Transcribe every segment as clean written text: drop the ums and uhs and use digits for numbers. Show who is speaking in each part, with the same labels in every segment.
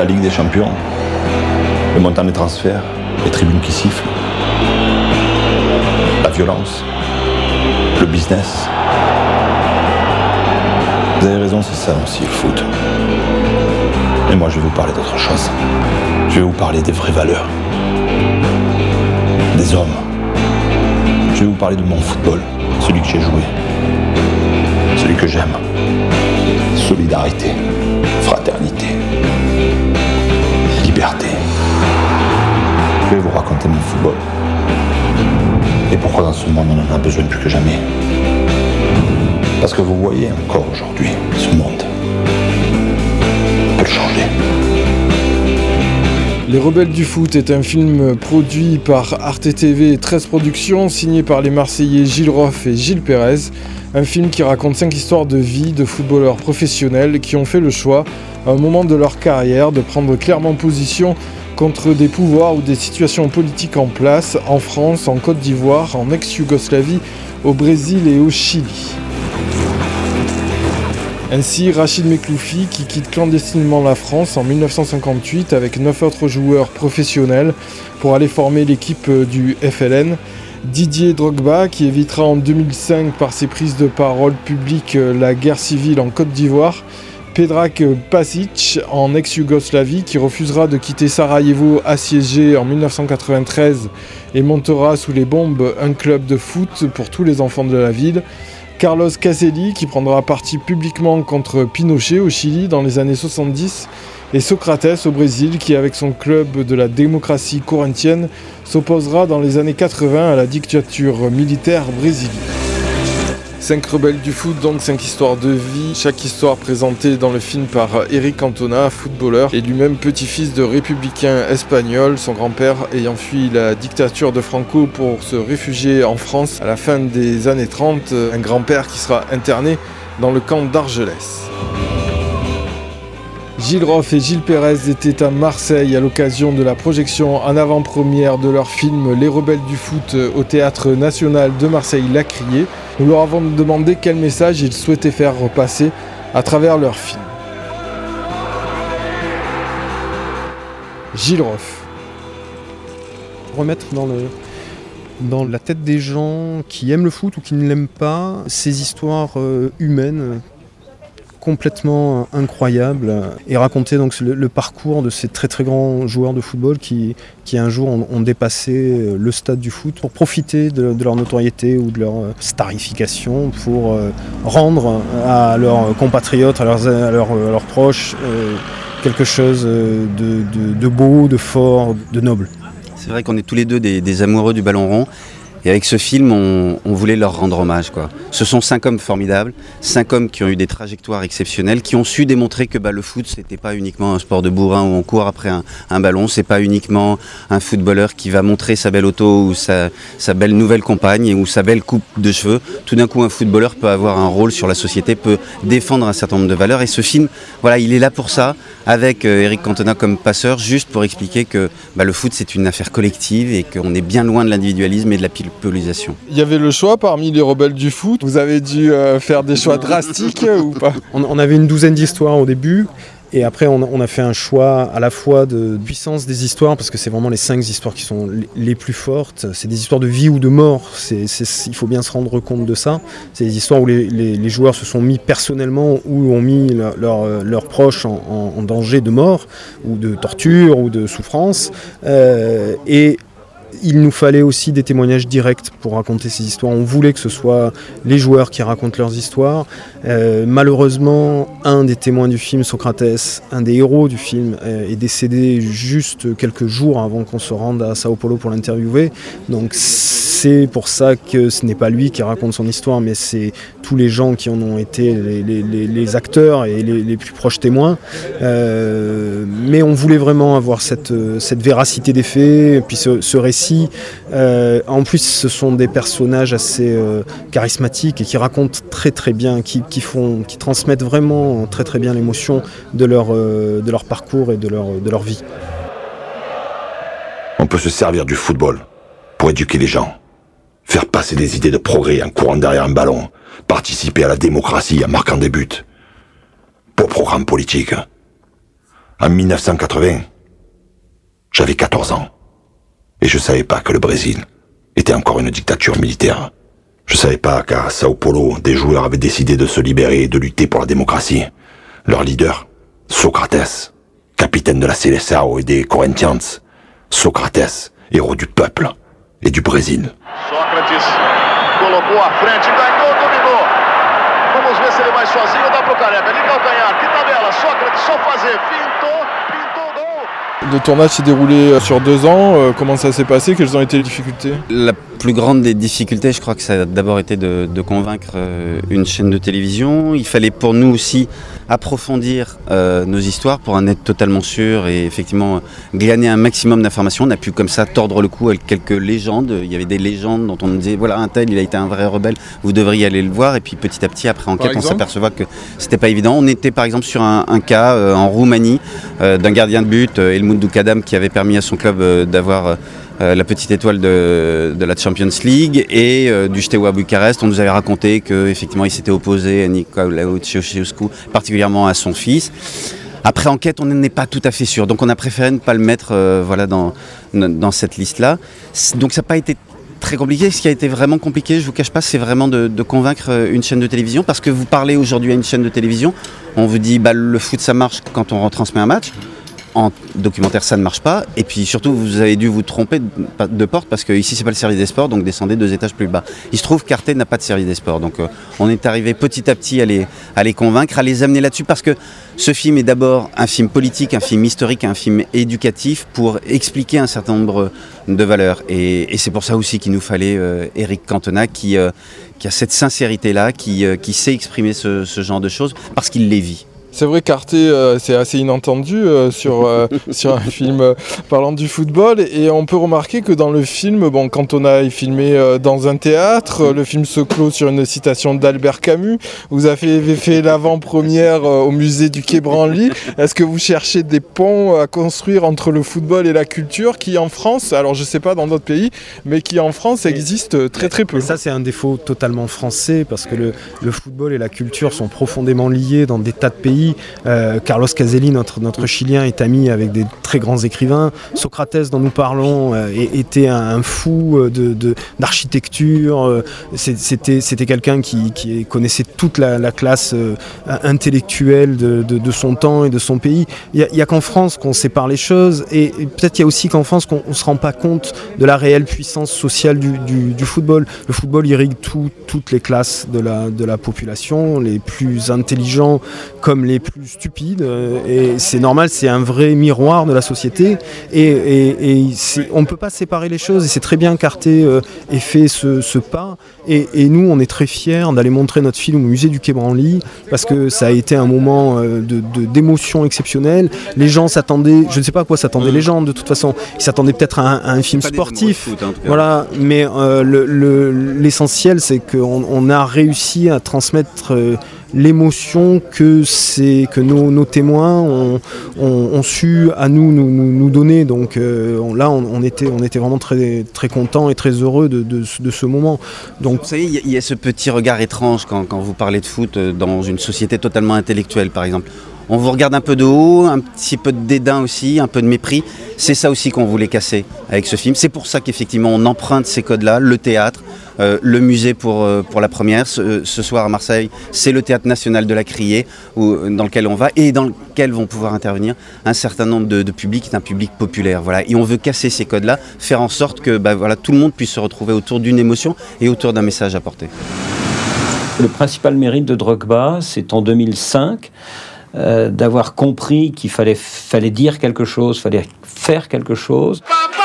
Speaker 1: Ligue des Champions, le montant des transferts, les tribunes qui sifflent, la violence, le business. Vous avez raison, c'est ça aussi le foot. Et moi je vais vous parler d'autre chose. Je vais vous parler des vraies valeurs, des hommes. Je vais vous parler de mon football, celui que j'ai joué, celui que j'aime. Solidarité, fraternité, liberté. Je vais vous raconter mon football. Et pourquoi dans ce monde on en a besoin plus que jamais. Parce que vous voyez encore aujourd'hui, ce monde peut le changer.
Speaker 2: Les Rebelles du foot est un film produit par Arte TV et 13 Productions, signé par les Marseillais Gilles Roff et Gilles Pérez. Un film qui raconte 5 histoires de vie de footballeurs professionnels qui ont fait le choix, à un moment de leur carrière, de prendre clairement position contre des pouvoirs ou des situations politiques en place, en France, en Côte d'Ivoire, en ex-Yougoslavie, au Brésil et au Chili. Ainsi, Rachid Mekloufi, qui quitte clandestinement la France en 1958 avec 9 autres joueurs professionnels pour aller former l'équipe du FLN. Didier Drogba, qui évitera en 2005 par ses prises de parole publiques la guerre civile en Côte d'Ivoire. Predrag Pasic, en ex-Yougoslavie, qui refusera de quitter Sarajevo assiégé en 1993 et montera sous les bombes un club de foot pour tous les enfants de la ville. Carlos Caselli, qui prendra parti publiquement contre Pinochet au Chili dans les années 70, et Socrates au Brésil, qui avec son club de la démocratie corinthienne s'opposera dans les années 80 à la dictature militaire brésilienne. 5 rebelles du foot, donc 5 histoires de vie, chaque histoire présentée dans le film par Eric Cantona, footballeur, et lui-même petit-fils de républicain espagnol, son grand-père ayant fui la dictature de Franco pour se réfugier en France à la fin des années 30, un grand-père qui sera interné dans le camp d'Argelès. Gilles Roff et Gilles Pérez étaient à Marseille à l'occasion de la projection en avant-première de leur film Les Rebelles du foot au Théâtre National de Marseille-Lacrier. Nous leur avons demandé quel message ils souhaitaient faire repasser à travers leur film. Gilles Roff.
Speaker 3: Remettre dans la tête des gens qui aiment le foot ou qui ne l'aiment pas, ces histoires humaines complètement incroyables et raconter donc le parcours de ces très très grands joueurs de football qui un jour ont dépassé le stade du foot pour profiter de leur notoriété ou de leur starification pour rendre à leurs compatriotes, à leurs proches quelque chose de beau, de fort, de noble.
Speaker 4: C'est vrai qu'on est tous les deux des amoureux du ballon rond. Et avec ce film, on voulait leur rendre hommage, quoi. Ce sont 5 hommes formidables, 5 hommes qui ont eu des trajectoires exceptionnelles, qui ont su démontrer que le foot, c'était pas uniquement un sport de bourrin où on court après un ballon, c'est pas uniquement un footballeur qui va montrer sa belle auto ou sa belle nouvelle compagne ou sa belle coupe de cheveux. Tout d'un coup, un footballeur peut avoir un rôle sur la société, peut défendre un certain nombre de valeurs. Et ce film, voilà, il est là pour ça, avec Eric Cantona comme passeur, juste pour expliquer que le foot, c'est une affaire collective et qu'on est bien loin de l'individualisme et de la polarisation.
Speaker 2: Il y avait le choix parmi les rebelles du foot. Vous avez dû faire des choix drastiques ou pas ?
Speaker 3: On avait une douzaine d'histoires au début. Et après, on a fait un choix à la fois de puissance des histoires, parce que c'est vraiment les 5 histoires qui sont les plus fortes. C'est des histoires de vie ou de mort. Il faut bien se rendre compte de ça. C'est des histoires où les joueurs se sont mis personnellement ou ont mis leurs proches en danger de mort, ou de torture, ou de souffrance. Et il nous fallait aussi des témoignages directs pour raconter ces histoires. On voulait que ce soit les joueurs qui racontent leurs histoires. Malheureusement, un des témoins du film, Socrates, un des héros du film, est décédé juste quelques jours avant qu'on se rende à Sao Paulo pour l'interviewer. Donc c'est pour ça que ce n'est pas lui qui raconte son histoire, mais c'est tous les gens qui en ont été les acteurs et les plus proches témoins. Mais on voulait vraiment avoir cette véracité des faits, et puis ce récit. En plus, ce sont des personnages assez charismatiques et qui racontent très très bien, qui transmettent vraiment très très bien l'émotion de leur parcours et de leur vie.
Speaker 1: On peut se servir du football pour éduquer les gens, faire passer des idées de progrès en courant derrière un ballon, participer à la démocratie en marquant des buts. Pour programme politique. En 1980, j'avais 14 ans. Et je savais pas que le Brésil était encore une dictature militaire. Je savais pas qu'à Sao Paulo, des joueurs avaient décidé de se libérer et de lutter pour la démocratie. Leur leader, Socrates, capitaine de la Seleção et des Corinthians. Socrates, héros du peuple et du Brésil.
Speaker 5: Sócrates colocou à frente, ganhou, dominou. Vamos ver se ele vai sozinho ou dá pro Careca. De calcanhar, que tabela. Sócrates só fazer. Pintou, gol.
Speaker 2: Le tournage s'est déroulé sur 2 ans. Comment ça s'est passé? Quelles ont été les difficultés?
Speaker 4: La plus grande des difficultés, je crois que ça a d'abord été de convaincre une chaîne de télévision. Il fallait pour nous aussi approfondir nos histoires pour en être totalement sûr et effectivement glaner un maximum d'informations. On a pu comme ça tordre le cou avec quelques légendes. Il y avait des légendes dont on nous disait voilà, un tel il a été un vrai rebelle, vous devriez aller le voir. Et puis petit à petit après enquête on s'apercevait que c'était pas évident. On était par exemple sur un cas en Roumanie d'un gardien de but, Helmut Dukadam, qui avait permis à son club d'avoir la petite étoile de la Champions League et du Steaua Bucarest. On nous avait raconté qu'effectivement il s'était opposé à Nicolae Ceausescu, particulièrement à son fils. Après enquête, on n'est pas tout à fait sûr. Donc on a préféré ne pas le mettre dans cette liste-là. Donc ça n'a pas été très compliqué. Ce qui a été vraiment compliqué, je ne vous cache pas, c'est vraiment de convaincre une chaîne de télévision. Parce que vous parlez aujourd'hui à une chaîne de télévision, on vous dit le foot ça marche quand on retransmet un match. En documentaire, ça ne marche pas. Et puis surtout, vous avez dû vous tromper de porte parce que ici, c'est pas le service des sports, donc descendez 2 étages plus bas. Il se trouve qu'Arte n'a pas de service des sports. Donc on est arrivé petit à petit à les convaincre, à les amener là-dessus parce que ce film est d'abord un film politique, un film historique, un film éducatif pour expliquer un certain nombre de valeurs. Et c'est pour ça aussi qu'il nous fallait Éric Cantona qui a cette sincérité-là, qui sait exprimer ce genre de choses parce qu'il les vit.
Speaker 2: C'est vrai qu'Arte, c'est assez inattendu sur un film parlant du football. Et on peut remarquer que dans le film, Cantona est filmé dans un théâtre. Le film se clôt sur une citation d'Albert Camus. Vous avez fait l'avant-première au musée du Quai Branly. Est-ce que vous cherchez des ponts à construire entre le football et la culture qui en France, alors je ne sais pas dans d'autres pays, mais qui en France existe très très peu?
Speaker 3: Et ça c'est un défaut totalement français parce que le football et la culture sont profondément liés dans des tas de pays. Carlos Caselli, notre Chilien, est ami avec des très grands écrivains. Socrates, dont nous parlons, était un fou d'architecture. C'était quelqu'un qui connaissait toute la classe intellectuelle de son temps et de son pays. Il n'y a qu'en France qu'on sépare les choses et peut-être il y a aussi qu'en France qu'on ne se rend pas compte de la réelle puissance sociale du football. Le football irrigue toutes les classes de la population, les plus intelligents comme les plus stupides, et c'est normal, c'est un vrai miroir de la société et on ne peut pas séparer les choses et c'est très bien qu'Arte ait fait ce pas et nous on est très fiers d'aller montrer notre film au musée du Quai Branly parce que ça a été un moment d'émotion exceptionnelle. Les gens s'attendaient, je ne sais pas à quoi s'attendaient les gens de toute façon, ils s'attendaient peut-être à un film sportif, foot, voilà, mais l'essentiel c'est qu'on a réussi à transmettre l'émotion que nos témoins ont su à nous donner. Donc là, on était vraiment très, très contents et très heureux de ce moment. Donc,
Speaker 4: vous savez, il y a ce petit regard étrange quand vous parlez de foot dans une société totalement intellectuelle, par exemple. On vous regarde un peu de haut, un petit peu de dédain aussi, un peu de mépris. C'est ça aussi qu'on voulait casser avec ce film. C'est pour ça qu'effectivement on emprunte ces codes-là, le théâtre, le musée pour la première. Ce soir à Marseille, c'est le Théâtre National de la Criée dans lequel on va et dans lequel vont pouvoir intervenir un certain nombre de publics, d'un public populaire. Voilà. Et on veut casser ces codes-là, faire en sorte que tout le monde puisse se retrouver autour d'une émotion et autour d'un message à porter.
Speaker 6: Le principal mérite de Drogba, c'est en 2005. D'avoir compris qu'il fallait dire quelque chose, fallait faire quelque chose.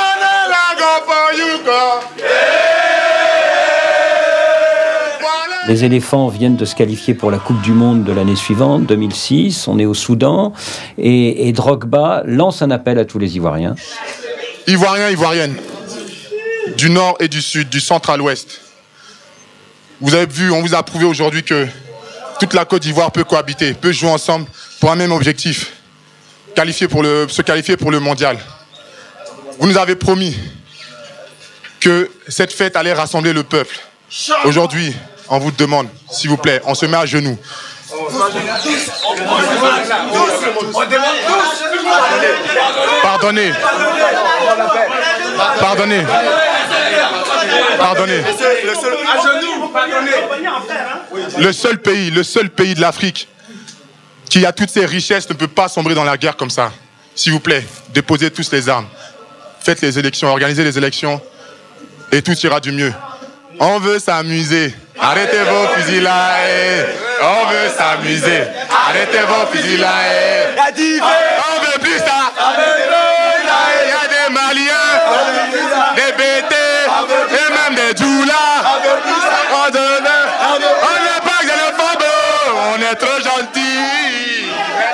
Speaker 6: Les éléphants viennent de se qualifier pour la Coupe du Monde de l'année suivante, 2006. On est au Soudan et Drogba lance un appel à tous les Ivoiriens.
Speaker 7: Ivoiriens, Ivoiriennes, du nord et du sud, du centre à l'ouest. Vous avez vu, on vous a prouvé aujourd'hui que toute la Côte d'Ivoire peut cohabiter, peut jouer ensemble pour un même objectif, se qualifier pour le mondial. Vous nous avez promis que cette fête allait rassembler le peuple. Aujourd'hui, on vous demande, s'il vous plaît, on se met à genoux. On demande tous Pardonnez. Le seul pays de l'Afrique qui a toutes ses richesses ne peut pas sombrer dans la guerre comme ça. S'il vous plaît, déposez tous les armes. Faites les élections, organisez les élections et tout ira du mieux. On veut s'amuser. Arrêtez vos fusils là. On veut s'amuser. Arrêtez vos fusils là. On veut plus ça. Il y a des Maliens, des BT et même des Djoula. On n'est pas xénophobe, on est trop gentils.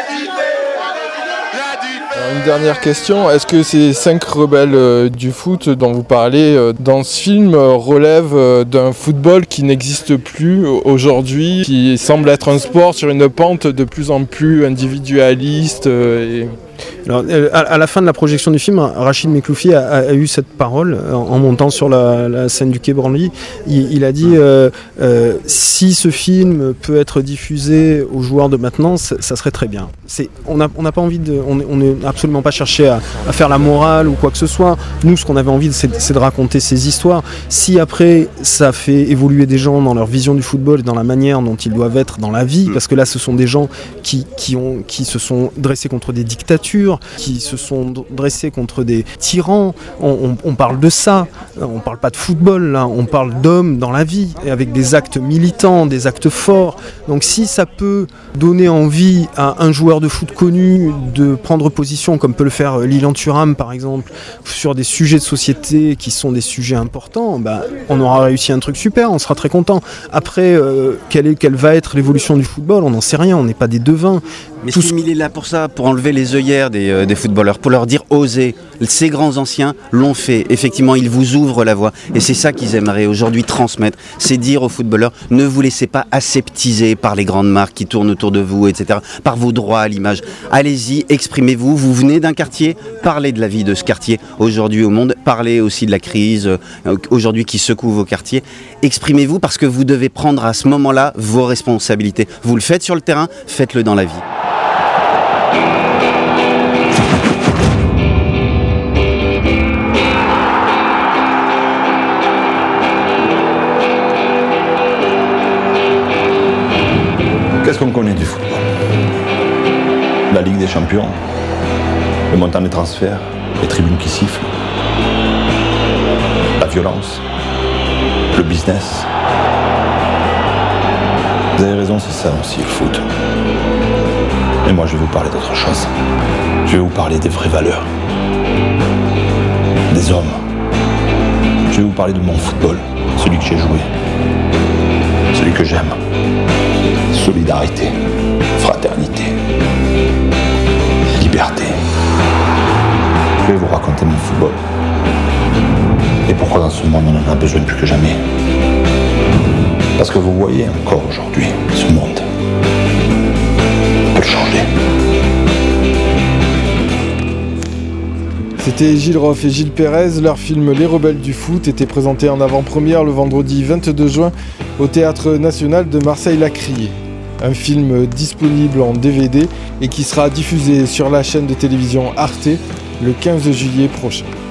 Speaker 2: Une dernière question, est-ce que ces 5 rebelles du foot dont vous parlez dans ce film relèvent d'un football qui n'existe plus aujourd'hui, qui semble être un sport sur une pente de plus en plus individualiste
Speaker 3: Alors, à la fin de la projection du film, Rachid Mekloufi a eu cette parole en montant sur la scène du Quai Branly. Il a dit si ce film peut être diffusé aux joueurs de maintenant, ça serait très bien. On n'a pas envie on n'est absolument pas cherché à faire la morale ou quoi que ce soit. Nous, ce qu'on avait envie, c'est de raconter ces histoires. Si après, ça fait évoluer des gens dans leur vision du football et dans la manière dont ils doivent être dans la vie, parce que là, ce sont des gens qui se sont dressés contre des dictatures, qui se sont dressés contre des tyrans. On parle de ça, on parle pas de football là, on parle d'hommes dans la vie, et avec des actes militants, des actes forts. Donc si ça peut donner envie à un joueur de foot connu de prendre position, comme peut le faire Lilian Thuram par exemple, sur des sujets de société qui sont des sujets importants, on aura réussi un truc super, on sera très content. Après, quelle va être l'évolution du football, on n'en sait rien, on n'est pas des devins.
Speaker 4: Mais ce film, il est là pour ça, pour enlever les œillères des footballeurs, pour leur dire osez. Ces grands anciens l'ont fait. Effectivement, ils vous ouvrent la voie. Et c'est ça qu'ils aimeraient aujourd'hui transmettre. C'est dire aux footballeurs, ne vous laissez pas aseptiser par les grandes marques qui tournent autour de vous, etc. Par vos droits à l'image. Allez-y, exprimez-vous. Vous venez d'un quartier, parlez de la vie de ce quartier aujourd'hui au monde. Parlez aussi de la crise aujourd'hui qui secoue vos quartiers. Exprimez-vous parce que vous devez prendre à ce moment-là vos responsabilités. Vous le faites sur le terrain, faites-le dans la vie.
Speaker 1: Qu'est-ce qu'on connaît du football? La Ligue des Champions, le montant des transferts, les tribunes qui sifflent, la violence, le business. Vous avez raison, c'est ça aussi le foot. Mais moi je vais vous parler d'autre chose. Je vais vous parler des vraies valeurs, des hommes. Je vais vous parler de mon football, celui que j'ai joué, celui que j'aime. Solidarité, fraternité, liberté. Je vais vous raconter mon football. Et pourquoi dans ce monde on en a besoin plus que jamais. Parce que vous voyez encore aujourd'hui, ce monde peut le changer.
Speaker 2: C'était Gilles Roff et Gilles Pérez. Leur film Les Rebelles du foot était présenté en avant-première le vendredi 22 juin au Théâtre National de Marseille-Lacrier. Un film disponible en DVD et qui sera diffusé sur la chaîne de télévision Arte le 15 juillet prochain.